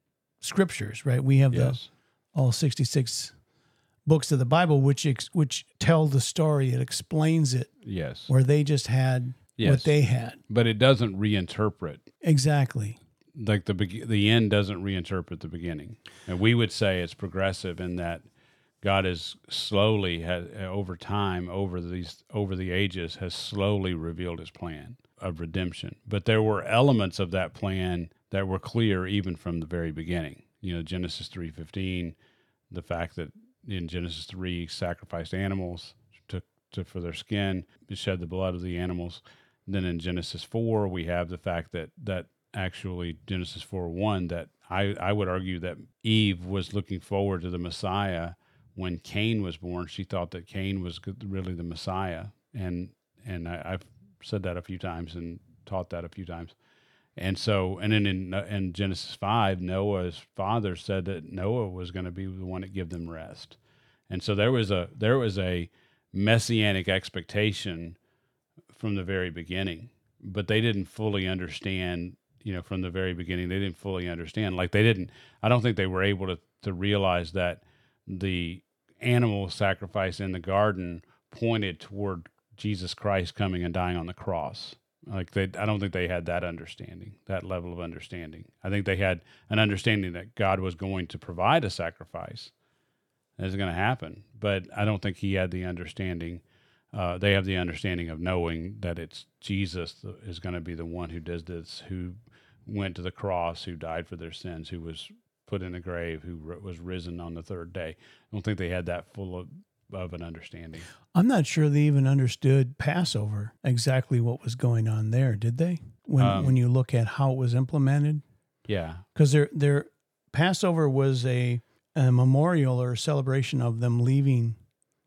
scriptures, right? We have Yes. the all sixty-six books of the Bible, which ex, which tell the story. It explains it, Yes. where they just had Yes. what they had. But it doesn't reinterpret. Exactly. Like the be- the end doesn't reinterpret the beginning. And we would say it's progressive in that God has slowly, has, over time, over these over the ages, has slowly revealed his plan of redemption. But there were elements of that plan that were clear even from the very beginning. You know, Genesis three fifteen, the fact that in Genesis three, he sacrificed animals to, to for their skin, shed the blood of the animals. Then in Genesis four, we have the fact that that actually Genesis four one, that I, I would argue that Eve was looking forward to the Messiah when Cain was born. She thought that Cain was really the Messiah. And and I, I've said that a few times and taught that a few times. And so, and then in, in Genesis five, Noah's father said that Noah was going to be the one to give them rest. And so there was a there was a messianic expectation from the very beginning, but they didn't fully understand, you know, from the very beginning, they didn't fully understand. Like they didn't, I don't think they were able to, to realize that the animal sacrifice in the garden pointed toward Jesus Christ coming and dying on the cross. Like they, I don't think they had that understanding, that level of understanding. I think they had an understanding that God was going to provide a sacrifice. It's going to happen, but I don't think he had the understanding. Uh, they have the understanding of knowing that it's Jesus that is going to be the one who does this, who went to the cross, who died for their sins, who was put in the grave, who r- was risen on the third day. I don't think they had that full of, of an understanding. I'm not sure they even understood Passover, exactly what was going on there, did they? When Um, when you look at how it was implemented? Yeah. Because their their Passover was a, a memorial or a celebration of them leaving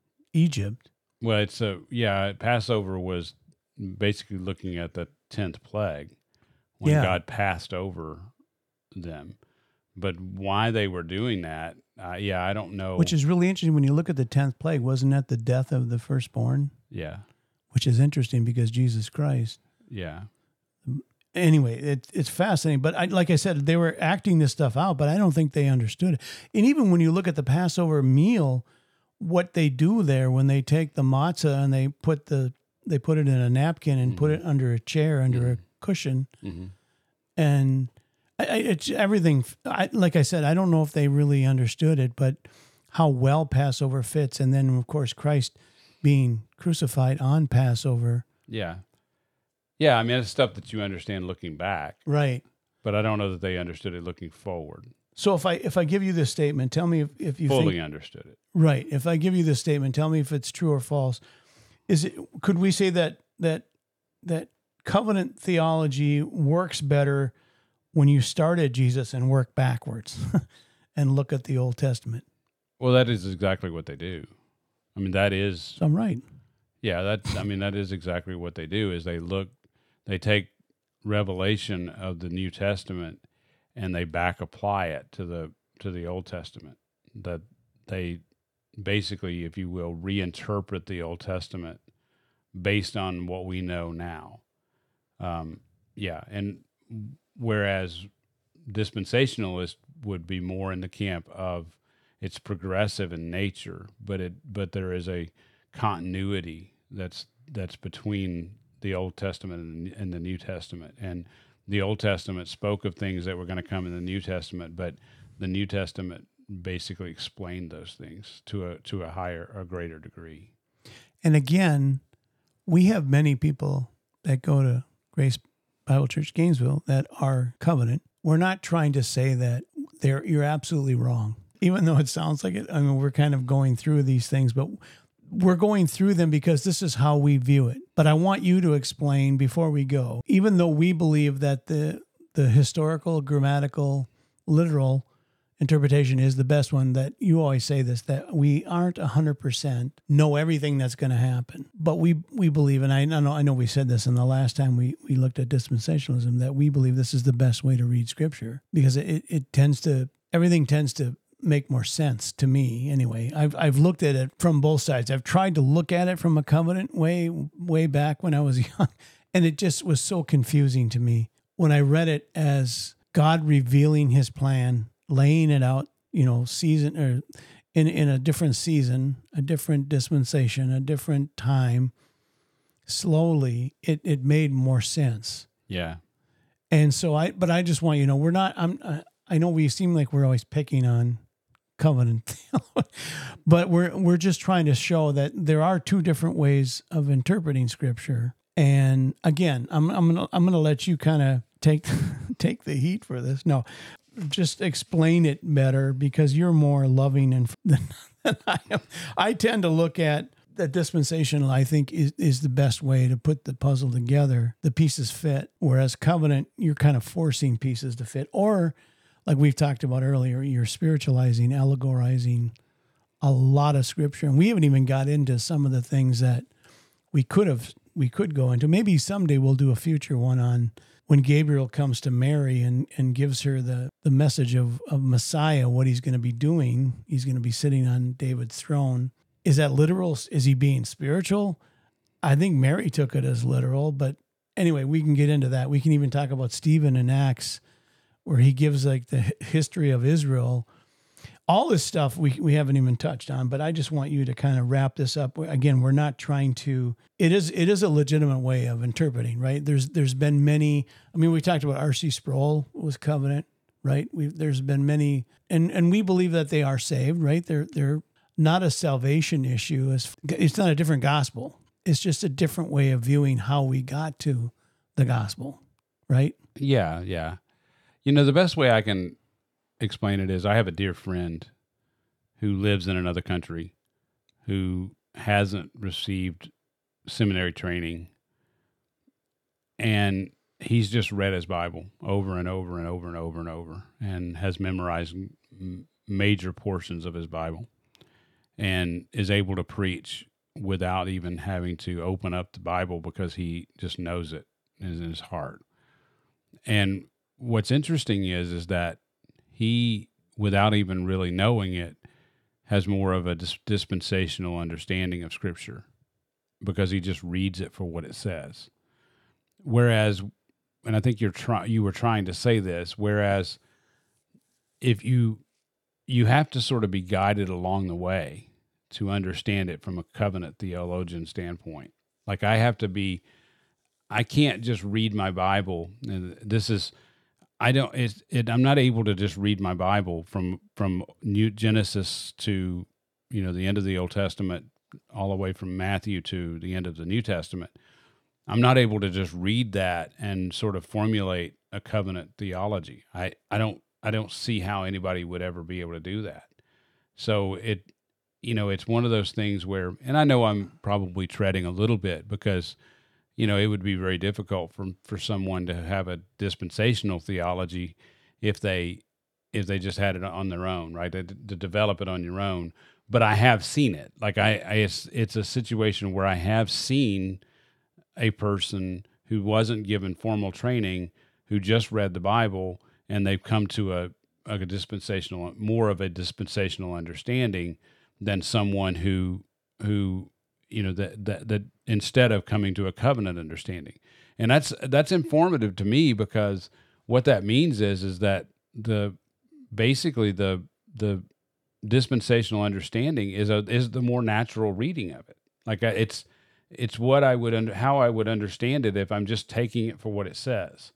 Egypt. Well, it's a, yeah, Passover was basically looking at the tenth plague when Yeah. God passed over them. But why they were doing that, uh, yeah, I don't know. Which is really interesting when you look at the tenth plague. Wasn't that the death of the firstborn? Yeah. Which is interesting because Jesus Christ. Yeah. Anyway, it, it's fascinating. But I, like I said, they were acting this stuff out, but I don't think they understood it. And even when you look at the Passover meal, what they do there when they take the matzah and they put the they put it in a napkin and Mm-hmm. put it under a chair, under mm-hmm. a cushion, Mm-hmm. and I, I, it's everything. I, like I said, I don't know if they really understood it, but how well Passover fits, and then of course Christ being crucified on Passover. Yeah. Yeah, I mean, it's stuff that you understand looking back, Right. but I don't know that they understood it looking forward. So if I if I give you this statement, tell me if, if you Fully think, understood it. right. If I give you this statement, tell me if it's true or false. Is it could we say that that that covenant theology works better when you start at Jesus and work backwards and look at the Old Testament? Well, that is exactly what they do. I mean, that is, So I'm right. yeah, that, I mean, that is exactly what they do is they look, they take revelation of the New Testament and they back apply it to the, to the Old Testament. That they basically, if you will, reinterpret the Old Testament based on what we know now. Um, yeah. And whereas dispensationalists would be more in the camp of it's progressive in nature, but it, but there is a continuity that's, that's between the Old Testament and, and the New Testament. And the Old Testament spoke of things that were going to come in the New Testament, but the New Testament basically explained those things to a, to a higher, a greater degree. And again, we have many people that go to Grace Bible Church Gainesville that are covenant. We're not trying to say that they're, you're absolutely wrong, even though it sounds like it. I mean, we're kind of going through these things, but we're going through them because this is how we view it. But I want you to explain before we go, even though we believe that the the historical, grammatical, literal interpretation is the best one, that you always say this, that we aren't one hundred percent know everything that's going to happen. But we we believe, and I know I know we said this in the last time we, we looked at dispensationalism, that we believe this is the best way to read Scripture because it, it tends to, everything tends to make more sense to me anyway. I've I've looked at it from both sides. I've tried to look at it from a covenant way, way back when I was young, and it just was so confusing to me when I read it as God revealing his plan laying it out, you know, season or in, in a different season, a different dispensation, a different time, slowly, it, it made more sense. Yeah. And so I, but I just want you to know, we're not, I'm, I, I know we seem like we're always picking on covenant, but we're, we're just trying to show that there are two different ways of interpreting scripture. And again, I'm, I'm going to, I'm going to let you kind of take, take the heat for this. No, just explain it better because you're more loving and than, than I am. I tend to look at that dispensational, I think, is, is the best way to put the puzzle together. The pieces fit, whereas covenant, you're kind of forcing pieces to fit. Or, like we've talked about earlier, you're spiritualizing, allegorizing a lot of scripture. And we haven't even got into some of the things that we could have, we could go into. Maybe someday we'll do a future one on when Gabriel comes to Mary and, and gives her the, the message of, of Messiah, what he's going to be doing. He's going to be sitting on David's throne. Is that literal? Is he being spiritual? I think Mary took it as literal, but anyway, we can get into that. We can even talk about Stephen in Acts, where he gives like the history of Israel. All this stuff we we haven't even touched on, but I just want you to kind of wrap this up. Again, we're not trying to, it is it is a legitimate way of interpreting, right? There's There's been many, I mean, we talked about R C Sproul was covenant, right? We've, there's been many, and, and we believe that they are saved, right? They're they're not a salvation issue. It's, it's not a different gospel. It's just a different way of viewing how we got to the gospel, right? Yeah, yeah. You know, the best way I can explain it is I have a dear friend who lives in another country who hasn't received seminary training, and he's just read his Bible over and over and over and over and over and has memorized m- major portions of his Bible, and is able to preach without even having to open up the Bible because he just knows it in his heart. And what's interesting is, is that he, without even really knowing it, has more of a dis- dispensational understanding of Scripture because he just reads it for what it says. Whereas, and I think you're try- you were trying to say this, whereas if you you have to sort of be guided along the way to understand it from a covenant theologian standpoint. Like I have to be, I can't just read my Bible. And this is, I don't, it's, it, I'm not able to just read my Bible from, from New Genesis to, you know, the end of the Old Testament, all the way from Matthew to the end of the New Testament. I'm not able to just read that and sort of formulate a covenant theology. I, I don't, I don't see how anybody would ever be able to do that. So it, you know, it's one of those things where, and I know I'm probably treading a little bit because, you know, it would be very difficult for, for someone to have a dispensational theology if they, if they just had it on their own, right? To, to develop it on your own. But I have seen it. Like I, I it's, it's a situation where I have seen a person who wasn't given formal training, who just read the Bible, and they've come to a, a dispensational, more of a dispensational understanding than someone who, who, you know, that, that, that instead of coming to a covenant understanding. And that's, that's informative to me because what that means is, is that the, basically the, the dispensational understanding is a, is the more natural reading of it. Like it's, it's what I would, under, how I would understand it if I'm just taking it for what it says.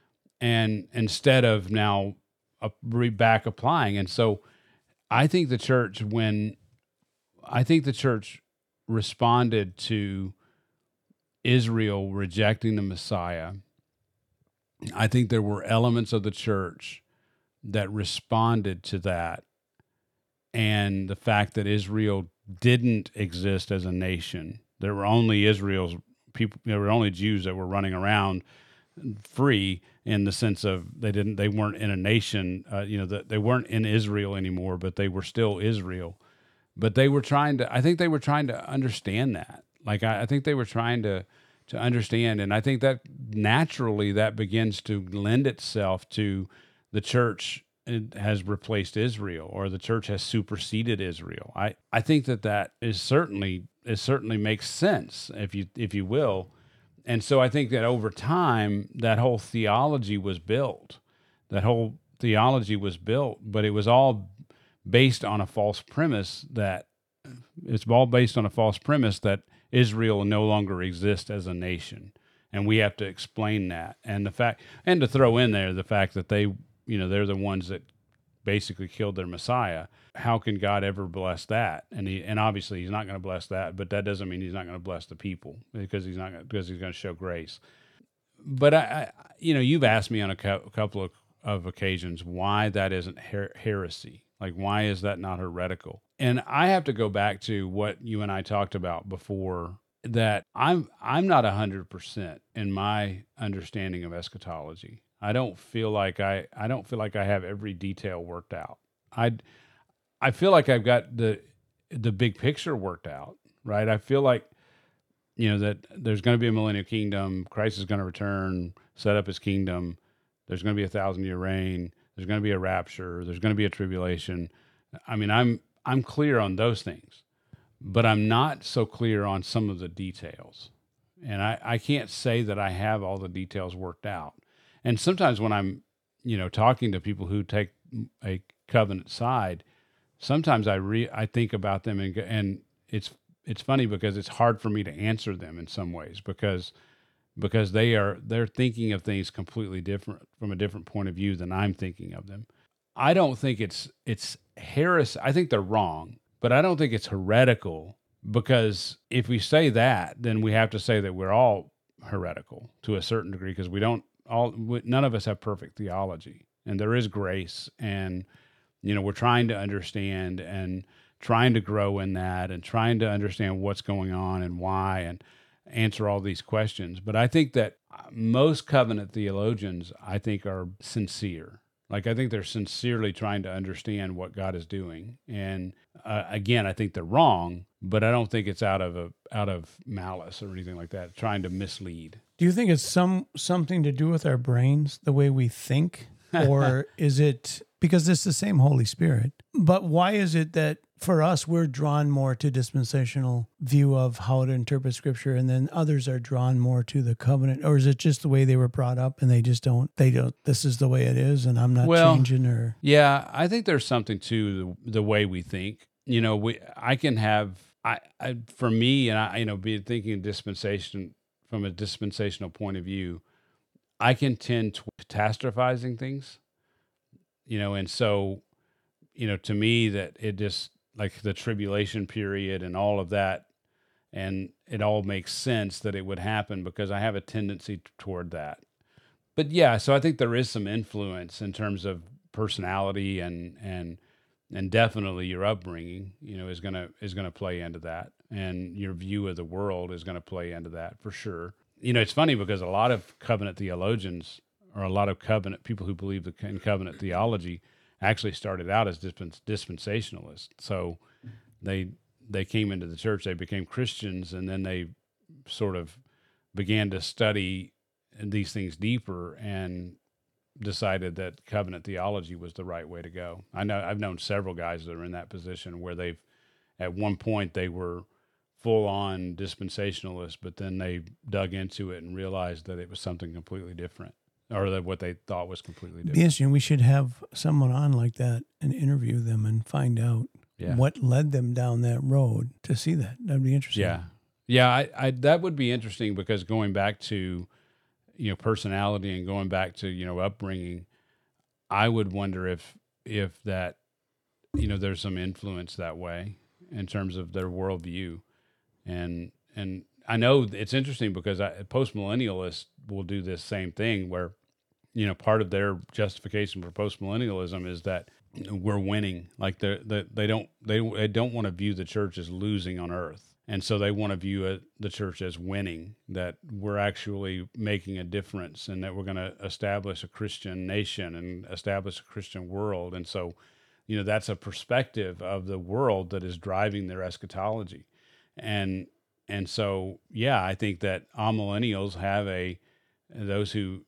And instead of now uh, back applying. And so I think the church, when I think the church responded to Israel rejecting the Messiah, I think there were elements of the church that responded to that. And the fact that Israel didn't exist as a nation, there were only Israel's people, there were only Jews that were running around free in the sense of they didn't, they weren't in a nation, uh, you know, that they weren't in Israel anymore, but they were still Israel. But they were trying to, I think they were trying to understand that. Like, I, I think they were trying to, to understand. And I think that naturally that begins to lend itself to the church has replaced Israel, or the church has superseded Israel. I, I think that that is certainly, it certainly makes sense, if you, if you will. And so I think that over time, that whole theology was built. That whole theology was built, but it was all based on a false premise that it's all based on a false premise that Israel no longer exists as a nation. And we have to explain that. And the fact, and to throw in there the fact that they, you know, they're the ones that basically killed their Messiah. How can God ever bless that? And he, and obviously he's not going to bless that, but that doesn't mean he's not going to bless the people because he's not gonna, because he's going to show grace. But I, I, you know, you've asked me on a, co- a couple of, of occasions why that isn't her- heresy. Like, why is that not heretical? And I have to go back to what you and I talked about before, that I'm I'm not one hundred percent in my understanding of eschatology. I don't feel like I I don't feel like I have every detail worked out. I I feel like I've got the the big picture worked out, right? I feel like, you know, that there's going to be a millennial kingdom, Christ is going to return, set up his kingdom, there's going to be a thousand year reign, there's going to be a rapture, there's going to be a tribulation. I mean, I'm I'm clear on those things, but I'm not so clear on some of the details. And I, I can't say that I have all the details worked out. And sometimes when I'm, you know, talking to people who take a covenant side, sometimes I re I think about them and and it's it's funny because it's hard for me to answer them in some ways because because they are they're thinking of things completely different from a different point of view than I'm thinking of them. I don't think it's it's heresy. I think they're wrong, but I don't think it's heretical, because if we say that, then we have to say that we're all heretical to a certain degree, because we don't all none of us have perfect theology, and there is grace, and you know we're trying to understand and trying to grow in that and trying to understand what's going on and why and answer all these questions. But I think that most covenant theologians, I think, are sincere. Like, I think they're sincerely trying to understand what God is doing. And uh, again, I think they're wrong, but I don't think it's out of a out of malice or anything like that, trying to mislead. Do you think it's some something to do with our brains, the way we think? Or is it because it's the same Holy Spirit? But why is it that for us, we're drawn more to dispensational view of how to interpret Scripture, and then others are drawn more to the covenant? Or is it just the way they were brought up, and they just don't, they don't, this is the way it is, and I'm not well, changing? Or yeah, I think there's something to the, the way we think. You know, we I can have, I, I for me, and I, you know, be thinking dispensation from a dispensational point of view, I can tend to catastrophizing things, you know, and so, you know, to me that it just, like the tribulation period and all of that, and it all makes sense that it would happen because I have a tendency toward that. But yeah, so I think there is some influence in terms of personality and and and definitely your upbringing, you know, is gonna is gonna play into that, and your view of the world is gonna play into that for sure. You know, it's funny because a lot of covenant theologians, or a lot of covenant people who believe in covenant theology, actually started out as dispens- dispensationalists. So they they came into the church, they became Christians, and then they sort of began to study these things deeper and decided that covenant theology was the right way to go. I know I've known several guys that are in that position where they've, at one point they were full-on dispensationalists, but then they dug into it and realized that it was something completely different, or that what they thought was completely different. Yes, and we should have someone on like that and interview them and find out Yeah. what led them down that road to see that. That'd be interesting. Yeah. Yeah, I, I that would be interesting, because going back to, you know, personality and going back to, you know, upbringing, I would wonder if if that, you know, there's some influence that way in terms of their worldview. And and I know it's interesting because I, post-millennialists will do this same thing where, you know, part of their justification for post-millennialism is that we're winning. Like they they they don't they, they don't want to view the church as losing on earth, and so they want to view it, the church as winning. That we're actually making a difference, and that we're going to establish a Christian nation and establish a Christian world. And so, you know, that's a perspective of the world that is driving their eschatology. And and so, yeah, I think that amillennials have a, those who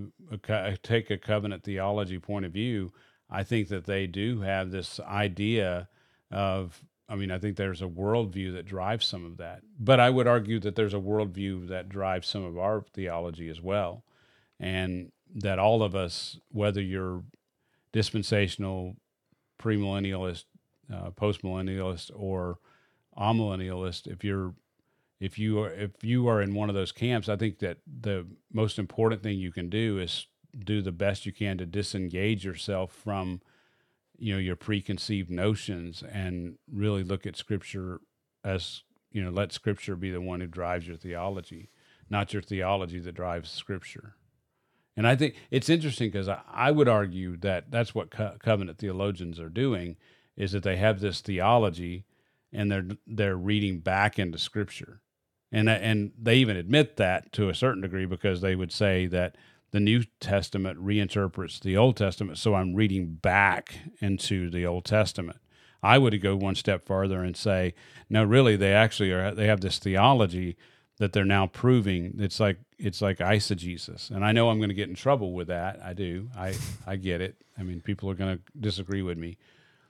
take a covenant theology point of view, I think that they do have this idea of, I mean, I think there's a worldview that drives some of that. But I would argue that there's a worldview that drives some of our theology as well. And that all of us, whether you're, dispensational, premillennialist, uh, postmillennialist, or amillennialist, if you're if you are if you are in one of those camps, I think that the most important thing you can do is do the best you can to disengage yourself from, you know, your preconceived notions and really look at Scripture as, you know, let Scripture be the one who drives your theology, not your theology that drives Scripture. And I think it's interesting because I, I would argue that that's what co- covenant theologians are doing, is that they have this theology and they're they're reading back into Scripture. And and they even admit that to a certain degree, because they would say that the New Testament reinterprets the Old Testament, so I'm reading back into the Old Testament. I would go one step farther and say, no, really, they actually are. They have this theology that they're now proving. It's like it's like eisegesis, and I know I'm going to get in trouble with that. I do. I I get it. I mean, people are going to disagree with me.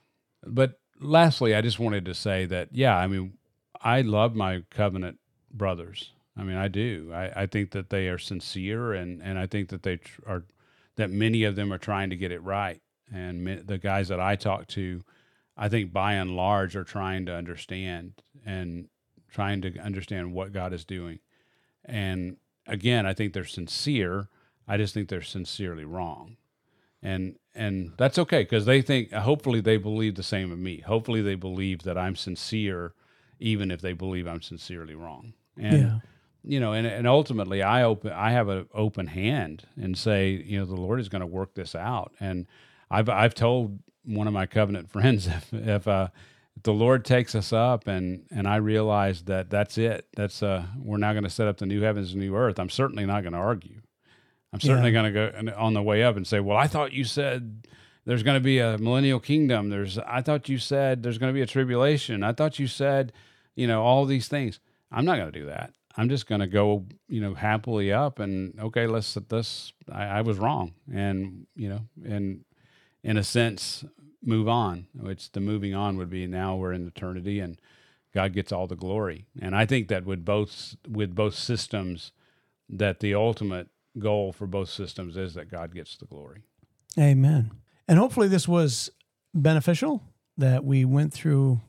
But lastly, I just wanted to say that, yeah, I mean, I love my covenant brothers. I mean, I do. I, I think that they are sincere, and, and I think that they tr- are, that many of them are trying to get it right. And me, the guys that I talk to, I think by and large are trying to understand and trying to understand what God is doing. And again, I think they're sincere. I just think they're sincerely wrong. And and that's okay, because they think, hopefully they believe the same of me. Hopefully they believe that I'm sincere, even if they believe I'm sincerely wrong. And Yeah. you know, and, and ultimately I open, I have an open hand and say, you know, the Lord is going to work this out. And I've, I've told one of my covenant friends, if, if, uh, if the Lord takes us up and, and I realize that that's it, that's, uh, we're now going to set up the new heavens and new earth, I'm certainly not going to argue. I'm certainly Yeah. going to go on the way up and say, well, I thought you said there's going to be a millennial kingdom. There's, I thought you said there's going to be a tribulation. I thought you said, you know, all these things. I'm not going to do that. I'm just going to go, you know, happily up and, okay, let's, let's, I, I was wrong. And, you know, and in a sense, move on, which the moving on would be, now we're in eternity and God gets all the glory. And I think that with both, with both systems, that the ultimate goal for both systems is that God gets the glory. Amen. And hopefully this was beneficial, that we went through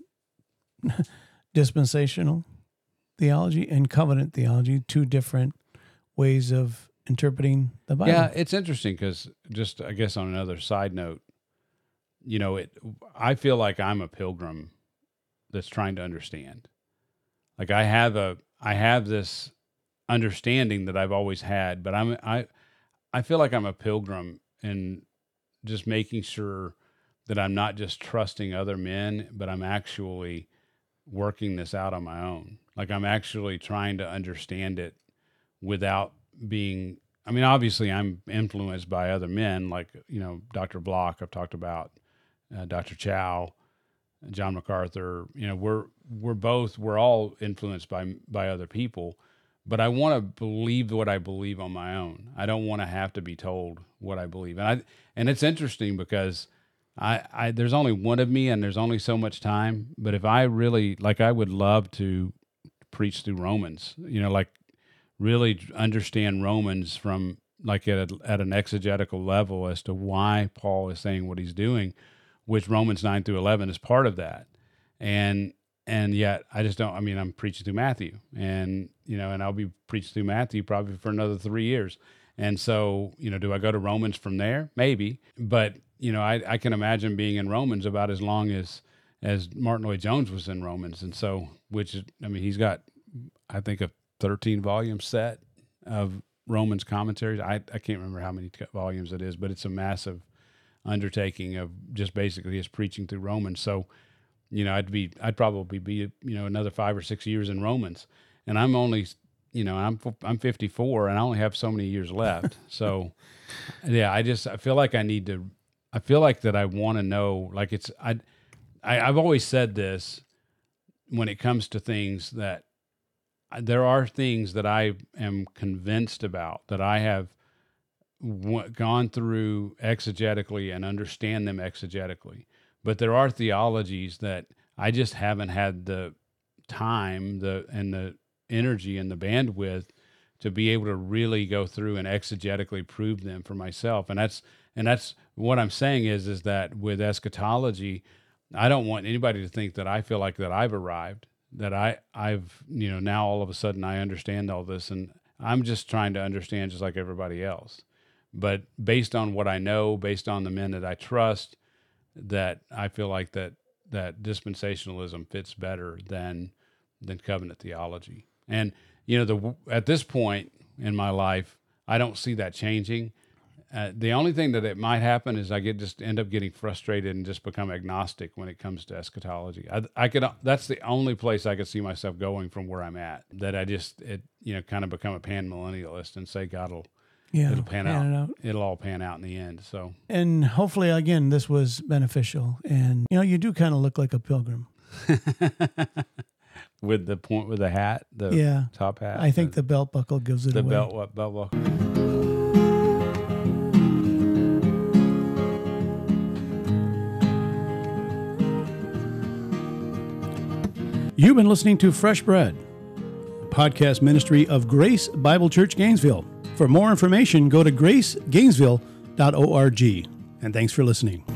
dispensational theology and covenant theology, two different ways of interpreting the Bible. Yeah, it's interesting because, just I guess on another side note, you know, it. I feel like I'm a pilgrim that's trying to understand. Like I have a, I have this understanding that I've always had, but I'm, I, I feel like I'm a pilgrim in just making sure that I'm not just trusting other men, but I'm actually working this out on my own. Like I'm actually trying to understand it without being, I mean, obviously I'm influenced by other men, like, you know, Doctor Block, I've talked about, uh, Doctor Chow, John MacArthur, you know, we're, we're both, we're all influenced by, by other people, but I want to believe what I believe on my own. I don't want to have to be told what I believe. And I, and it's interesting because I, I, there's only one of me and there's only so much time, but if I really, like, I would love to preach through Romans, you know, like really understand Romans from like at a, at an exegetical level as to why Paul is saying what he's doing, which Romans nine through eleven is part of that. And, and yet I just don't, I mean, I'm preaching through Matthew and, you know, and I'll be preaching through Matthew probably for another three years. And so, you know, do I go to Romans from there? Maybe, but you know, I, I can imagine being in Romans about as long as, as Martin Lloyd-Jones was in Romans. And so, which is, I mean, he's got, I think, a thirteen volume set of Romans commentaries. I, I can't remember how many volumes it is, but it's a massive undertaking of just basically his preaching through Romans. So, you know, I'd be, I'd probably be, you know, another five or six years in Romans, and I'm only, you know, I'm, I'm fifty-four and I only have so many years left. So yeah, I just, I feel like I need to, I feel like that I want to know, like it's, I, I, I've always said this when it comes to things that there are things that I am convinced about, that I have w- gone through exegetically and understand them exegetically. But there are theologies that I just haven't had the time, the and the energy and the bandwidth to be able to really go through and exegetically prove them for myself. And that's And that's what I'm saying is, is that with eschatology, I don't want anybody to think that I feel like that I've arrived, that I, I've, you know, now all of a sudden I understand all this, and I'm just trying to understand just like everybody else. But based on what I know, based on the men that I trust, that I feel like that that dispensationalism fits better than than covenant theology. And you know, the at this point in my life, I don't see that changing. Uh, the only thing that it might happen is I get just end up getting frustrated and just become agnostic when it comes to eschatology. I, I could that's the only place I could see myself going from where I'm at. That I just it you know kind of become a pan millennialist and say God will Yeah, it'll pan, pan out. it out. It'll all pan out in the end. So And hopefully, again, this was beneficial. And, you know, you do kind of look like a pilgrim. with the point with the hat, the Yeah. top hat. I think the belt buckle gives it the away. belt what belt buckle. You've been listening to Fresh Bread, a podcast ministry of Grace Bible Church Gainesville. For more information, go to grace gainesville dot org. And thanks for listening.